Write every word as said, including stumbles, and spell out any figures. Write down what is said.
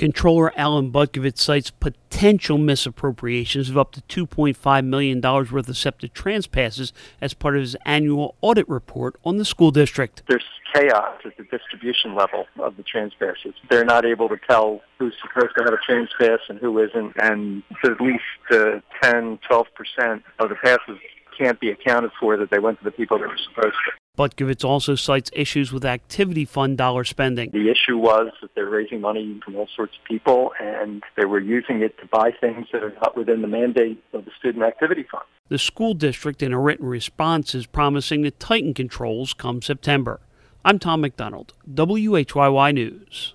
Controller Alan Butkovich cites potential misappropriations of up to two point five million dollars worth of SEPTA trans passes as part of his annual audit report on the school district. There's chaos at the distribution level of the trans passes. They're not able to tell who's supposed to have a trans pass and who isn't, and at least uh, ten, twelve percent of the passes can't be accounted for that they went to the people that were supposed to. Butkovich also cites issues with activity fund dollar spending. The issue was that they're raising money from all sorts of people, and they were using it to buy things that are not within the mandate of the Student Activity Fund. The school district, in a written response, is promising to tighten controls come September. I'm Tom McDonald, W H Y Y News.